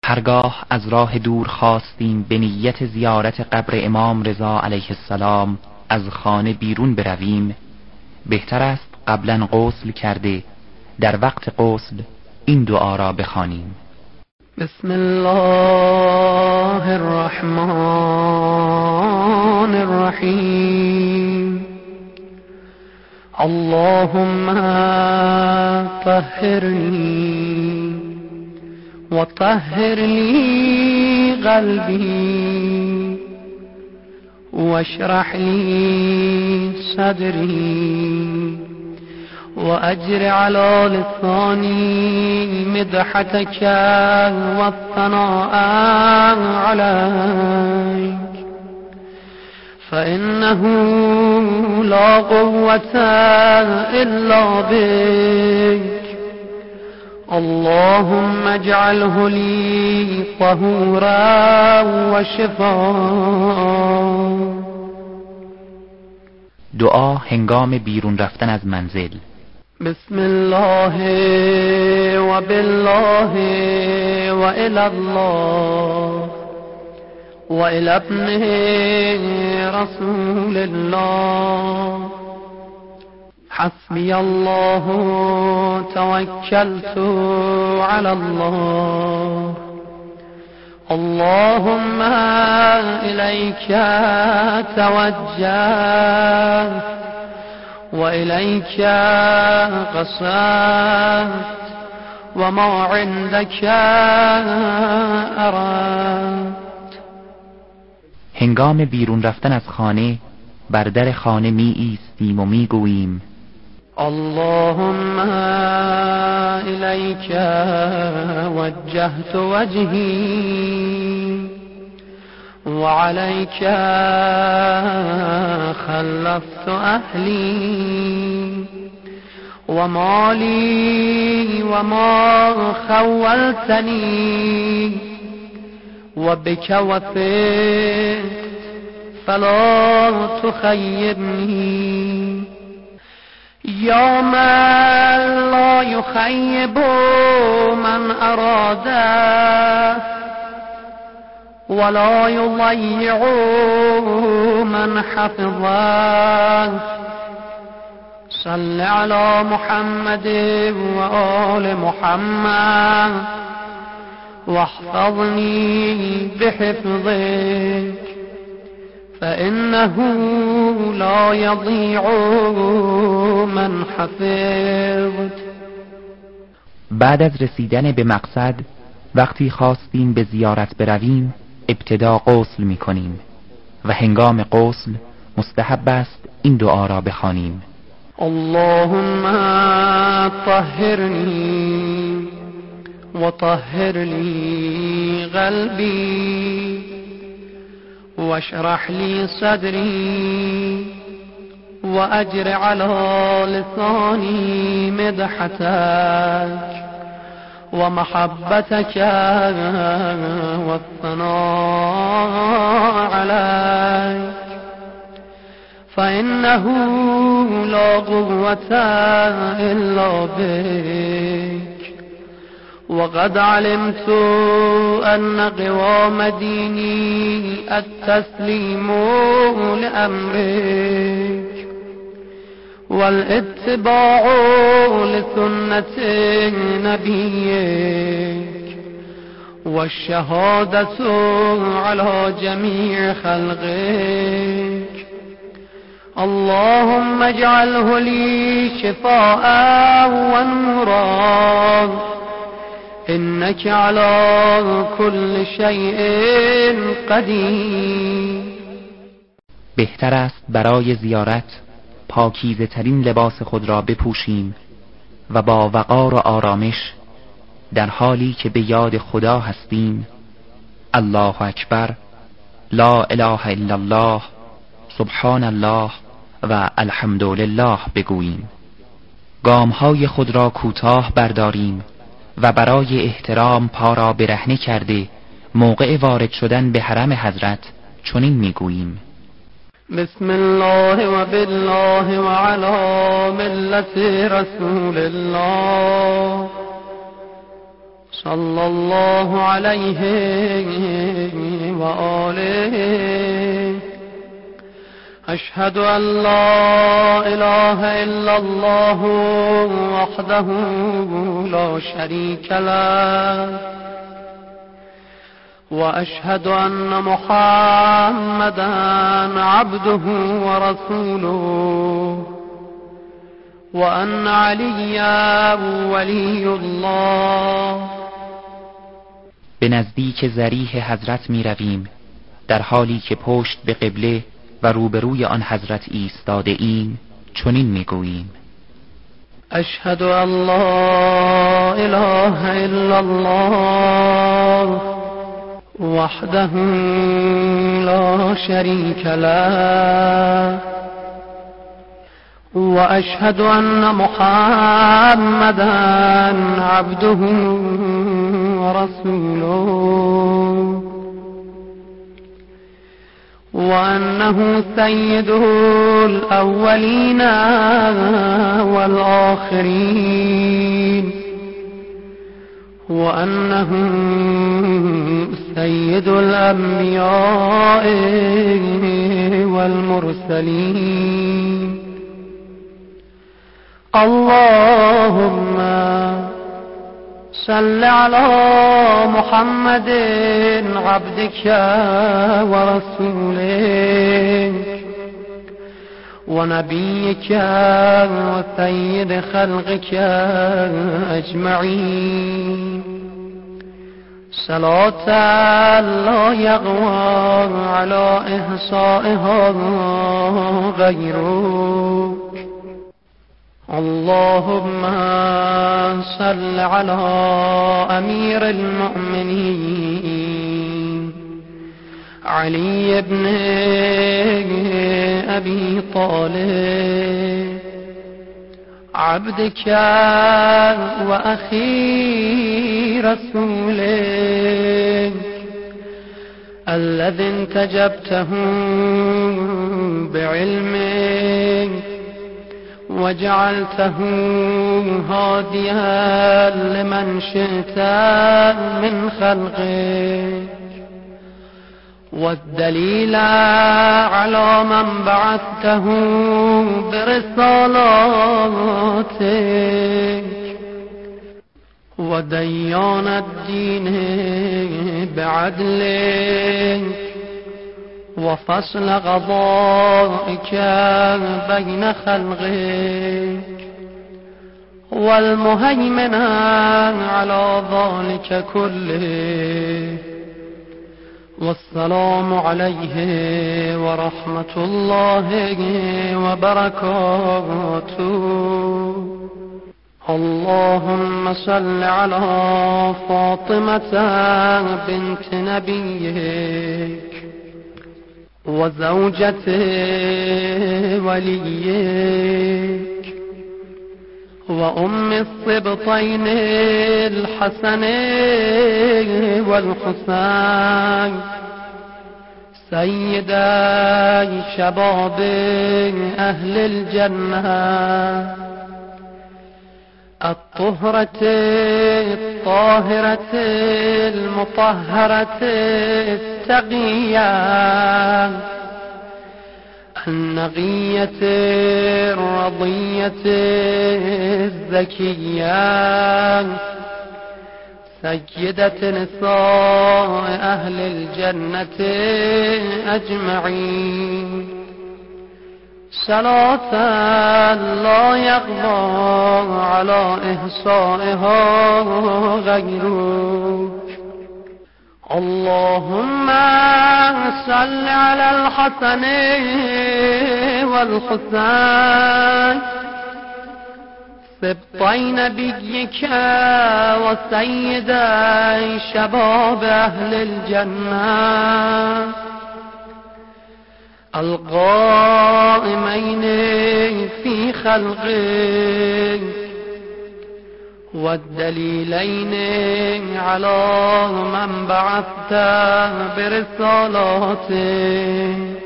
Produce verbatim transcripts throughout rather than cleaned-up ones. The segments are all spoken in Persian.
هرگاه از راه دور خواستیم به نیت زیارت قبر امام رضا علیه السلام از خانه بیرون برویم، بهتر است قبلا غسل کرده در وقت غسل این دعا را بخوانیم: بسم الله الرحمن الرحیم. اللهم طهرنی و طهر لی قلبی و اشرح لی صدری و اجر علی لسانی مدحتک و الثناء علیک فإنه لا قوة إلا بك. اللهم اجعله لي طهورا و شفاء. دعا هنگام بیرون رفتن از منزل. بسم الله و بالله و الی الله و الی ابنه رسول الله. حسبی الله توکلت علی الله. اللهم الیک توجهت و الیک قصدت و ما عندک اردت. هنگام بیرون رفتن از خانه بر در خانه می ایستیم و می گوییم: اللهم الیک وجهت وجهی و علیک خلفت اهلی و مالی و ما خولتنی و بک وثقت فلا تخیبنی. یا من لا یخیب من اراده ولا یضیع من حفظه. صل علی محمد و آل محمد واحفظنی بحفظك فإنه لا يضيع من حفظت. بعد از رسیدن به مقصد وقتی خواستیم به زیارت برویم ابتدا غسل می کنیم و هنگام غسل مستحب است این دعا را بخوانیم: اللهم طهرنی و طهر لی قلبی و اشرح لی صدری و اجر علی لسانی مدحتک و محبتك و الثناء عليك فإنه لا قوة إلا بك. وقد علمت أن قوام ديني التسليم لأمرك والاتباع لسنة نبيك والشهادة على جميع خلقك. اللهم اجعله لي شفاء ونورا إنك على كل شيء قدير. بهتر است برای زیارت پاکیزه ترین لباس خود را بپوشیم و با وقار و آرامش در حالی که به یاد خدا هستیم الله اکبر، لا اله الا الله، سبحان الله و الحمدلله بگوییم. گامهای خود را کوتاه برداریم و برای احترام پا را برهنه کرده موقع وارد شدن به حرم حضرت چنین میگوییم: بسم الله و بالله و علی ملت رسول الله صلى الله عليه وآله. أشهد أن لا إله إلا الله وحده لا شريك له، وأشهد أن محمدا عبده ورسوله، وأن عليا ولي الله. به نزدیک ضریح حضرت می رویم در حالی که پشت به قبله و روبروی آن حضرت ایستاده ایم، چنین می گوییم: اشهد ان لا اله الا الله وحده لا شريك له، واشهد ان محمدا عبده ورسوله، وأنه سيد الأولين والآخرين، وأنه سيد الأنبياء والمرسلين. اللهم صل على محمد عبدك ورسولك ونبيك وسيد خلقك أجمعين، صلاة لا يغوى على إحصائها غيرك. اللهم صل على أمير المؤمنين علي بن أبي طالب، عبدك وأخي رسولك الذي انتجبته بعلمك وجعلته هاديا لمن شئت من خلقك، والدليل على من بعثته برسالاتك، وديان الدين بعدلك، وفصل قضائك بين خلقك، والمهيمن على ذلك كله. والسلام عليه ورحمة الله وبركاته. اللهم صل على فاطمة بنت نبيك وزوجة وليك وأم الصبطين الحسن والحسين، سيدا شباب أهل الجنة، الطهرة الطاهرة المطهرة التقية النقية الرضية الزكية، سيدة نساء أهل الجنة أجمعين، صلاة لا يقضى على إحصائها غيرك. اللهم صل على الحسن والحسين سبطي نبيك وسيدي شباب أهل الجنة، القائمين في خلقك، والدليلين على من بعثت برسالاتك،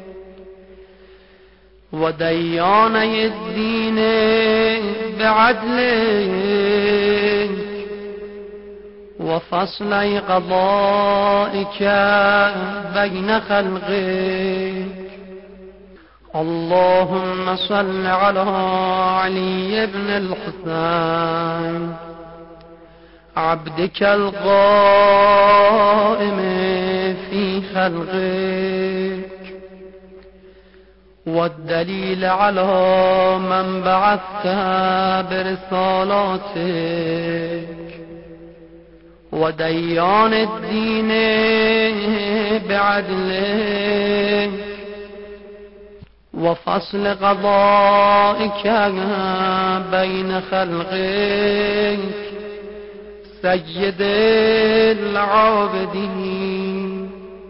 ودياني الدين بعدلك، وفصل قضائك بين خلقك. اللهم صل على علي بن الحسين عبدك القائم في خلقك، والدليل على من بعثت برسالاتك، وديان الدين بعدلك، وفصل قضائك بين خلقك سيد العابدين.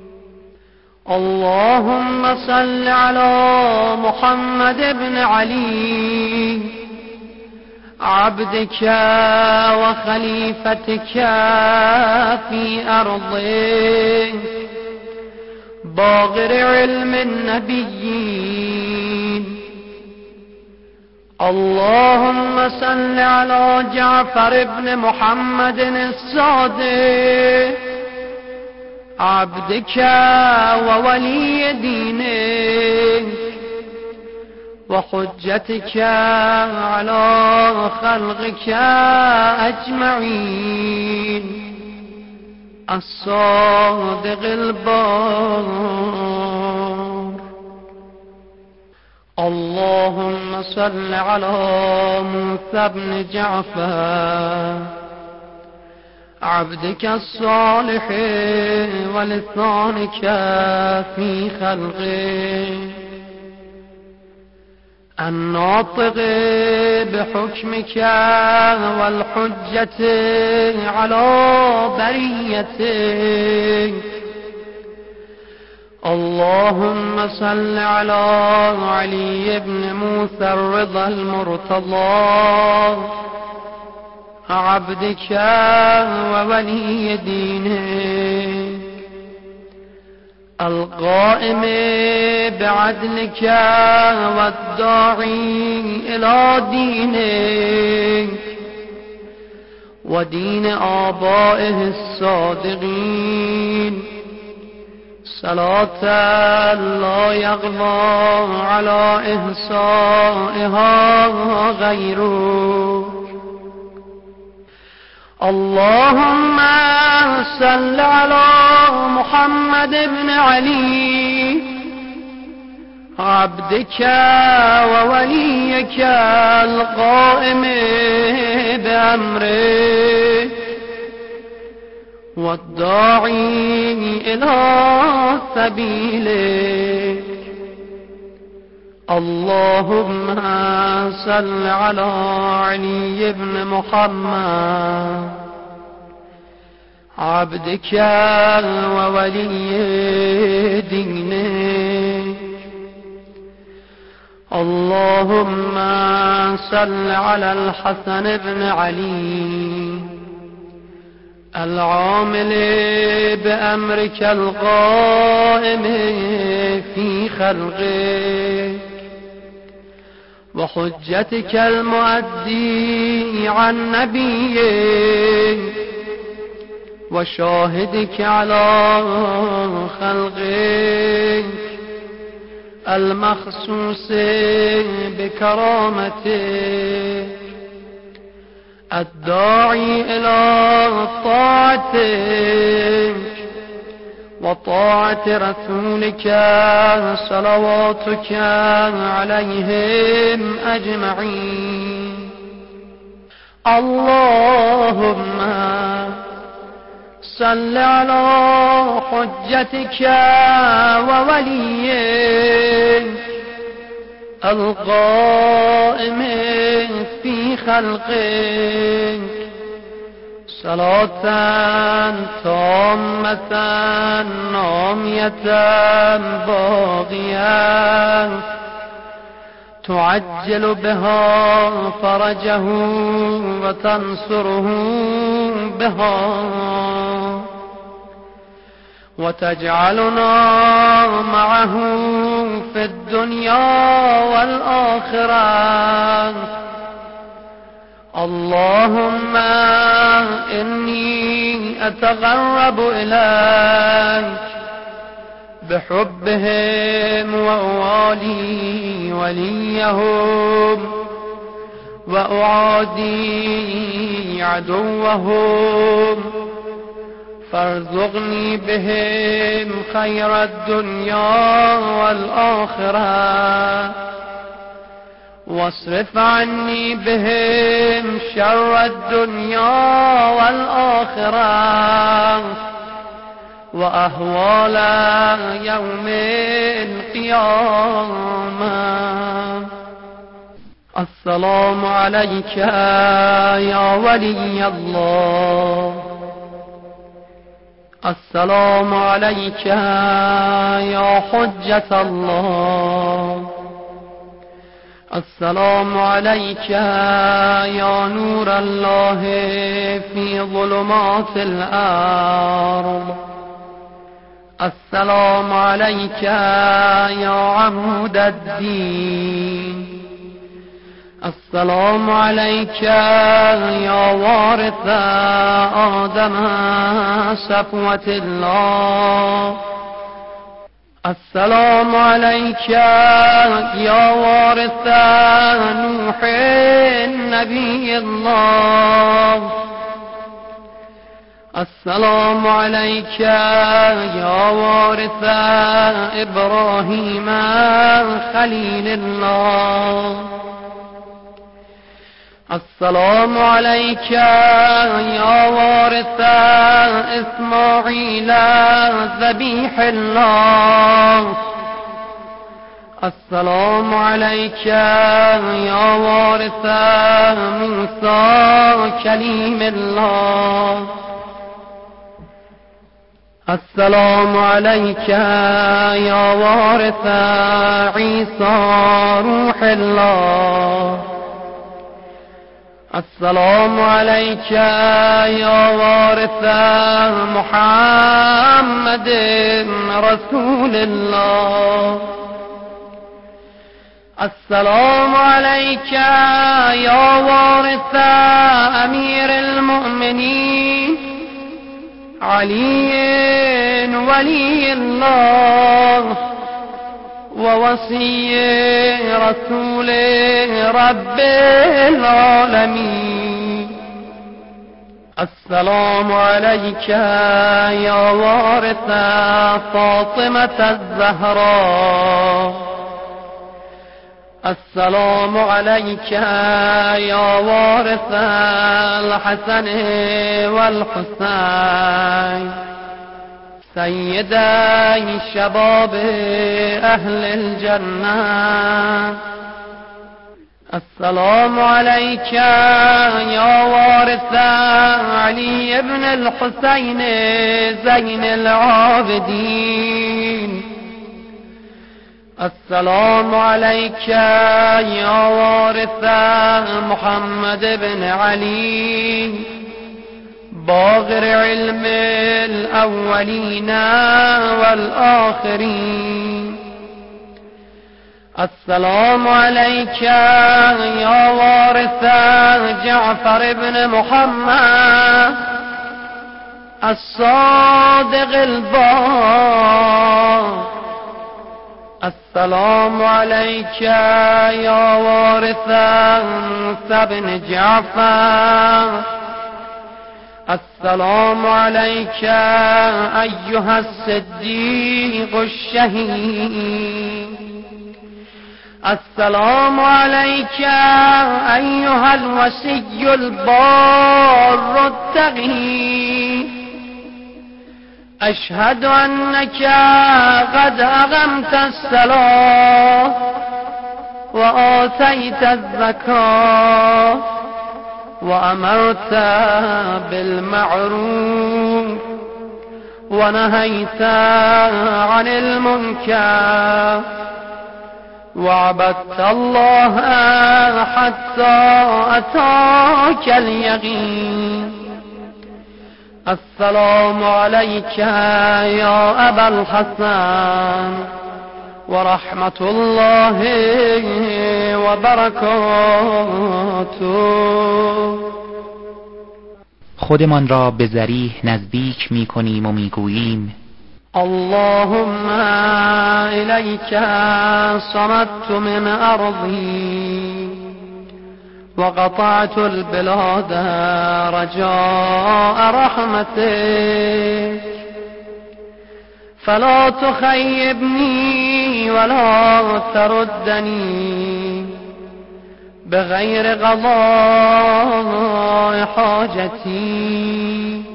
اللهم صل على محمد بن علي عبدك وخليفتك في أرضك، باغر علم النبيين. اللهم صل على جعفر بن محمد الصادق عبدك وولي دينك، وحجتك على خلقك أجمعين، الصادق البار. اللهم صل على موسى بن جعفر عبدك الصالح ولسانك في خلقه، الناطق بحكمك والحجة على بريتك. اللهم صل على علي بن موسى الرضا المرتضى عبدك وولي دينك، القائم بعدلك والداعي إلى دينك ودين آبائه الصادقين، صلاة لا يغضى على إحصائها غيره. اللهم صل على محمد بن علي عبدك ووليك القائم بأمرك والداعي إلى سبيلك. اللهم صل على علي بن محمد عبدك وولي دينك. اللهم صل على الحسن بن علي العامل بأمرك القائم في خلقك، وحجتك المؤدي عن نبيك، وشاهدك على خلقك المخصوص بكرامتك، الداعي إلى طاعتك وطاعة رسولك صلواتك عليهم أجمعين. اللهم صل على حجتك ووليك القائم في خلقك صلاة تامة نامية باقية تعجل بها فرجه وتنصره بها، وتجعلنا معه في الدنيا والآخرة. اللهم إني أتقرب إليك بحبهم وأوالي وليهم وأعادي عدوهم، فارزقني بهم خير الدنيا والآخرة، واصرف عني بهم شر الدنيا والآخرة وأهوال يوم القيامة. السلام عليك يا ولي الله، السلام عليك يا حجة الله، السلام عليك يا نور الله في ظلمات الأرض، السلام عليك يا عمود الدين، السلام عليك يا وارث آدم صفوة الله، السلام عليك يا وارث نوح نبي الله، السلام عليك يا وارث إبراهيم خليل الله، السلام عليك يا وارث إسماعيل ذبيح الله، السلام عليك يا وارث موسى كليم الله، السلام عليك يا وارث عيسى روح الله، السلام عليك يا وارث محمد رسول الله، السلام عليك يا وارث أمير المؤمنين علي ولي الله ووصي رسول رب العالمين، السلام عليك يا وارث فاطمة الزهراء، السلام عليك يا وارث الحسن والحسين سيدي شباب أهل الجنة، السلام عليك يا وارث علي بن الحسين زين العابدين، السلام عليك يا وارث محمد بن علي باغر علم الأولين والآخرين، السلام عليك يا وارث جعفر بن محمد الصادق البار، السلام عليك يا وارث موسى بن جعفر، السلام عليك أيها الصديق الشهيد، السلام عليك أيها الوصي البار التقي، أشهد أنك قد أقمت الصلاة وآتيت الزكاة وأمرت بالمعروف ونهيت عن المنكر وعبدت الله حتى أتاك اليقين. السلام عليك يا أبا الحسن ورحمة الله وبركاته. خودمان را به ذریح نزدیک می کنیم و می گوییم اللهم إليك صمت من أرضي وقطعت البلاد رجاء رحمتك فلا تخيبني ولا تردني بغير قضاء حاجتي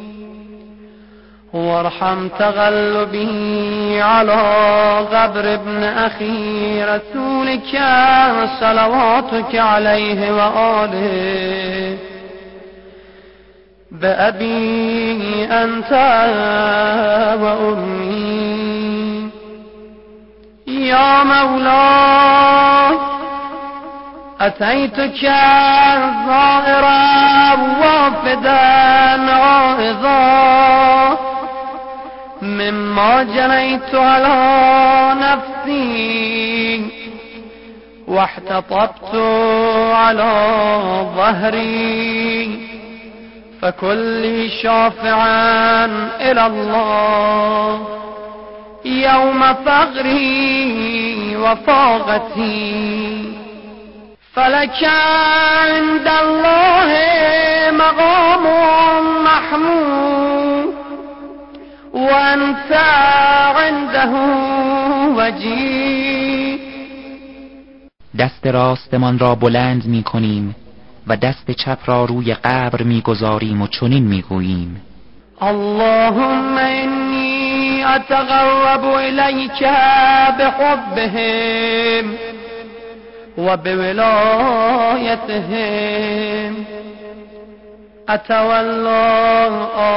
وارحم تغلبي على قبر ابن أخي رسولك صلواتك عليه وآله بأبي أنت وأمي يا مولاي أتيتك زائرا وافدا عائذا مما جنيت على نفسي واحتطبت على ظهري فكل شافعا إلى الله يوم فقري وفاقتي فلك عند الله مقام محمود وأنت عنده وجيه. دست راستمان را بلند می کنیم و دست چپ را روی قبر می گذاریم و چنین می گوییم اللهم إني أتقرب إليك بحبهم وبولايتهم أتولى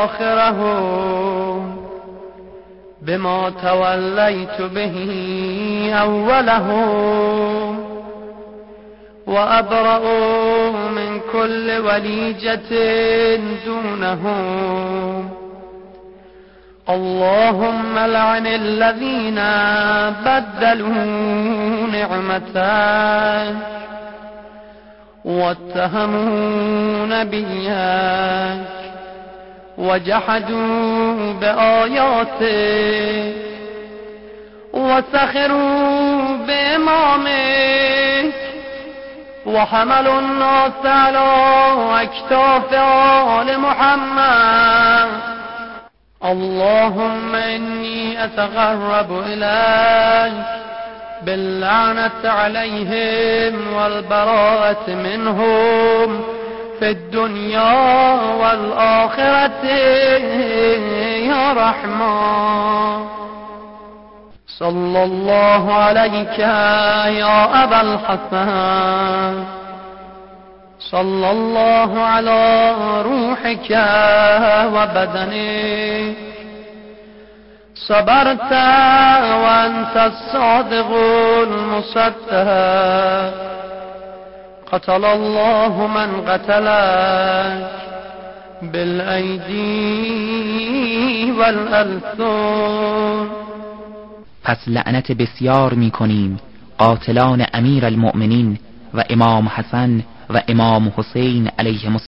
آخرهم بما توليت به أولهم وأبرأ من كل وليجة دونهم اللهم لعن الذين بدلوا نعمتك واتهموا نبيك وجحدوا بآياتك وسخروا بإمامك وحملوا الناس على أكتاف آل محمد اللهم إني أتقرب إليك باللعنة عليهم والبراءة منهم في الدنيا والآخرة يا رحمن صلى الله عليك يا أبا الحسن صلى الله على روحك وبدنك صبرت وأنت الصادق المصدق قتل الله من قتلك بالأيدي والألسن. پس لعنت بسیار می کنیم قاتلان امیر المؤمنین و امام حسن و امام حسین علیهم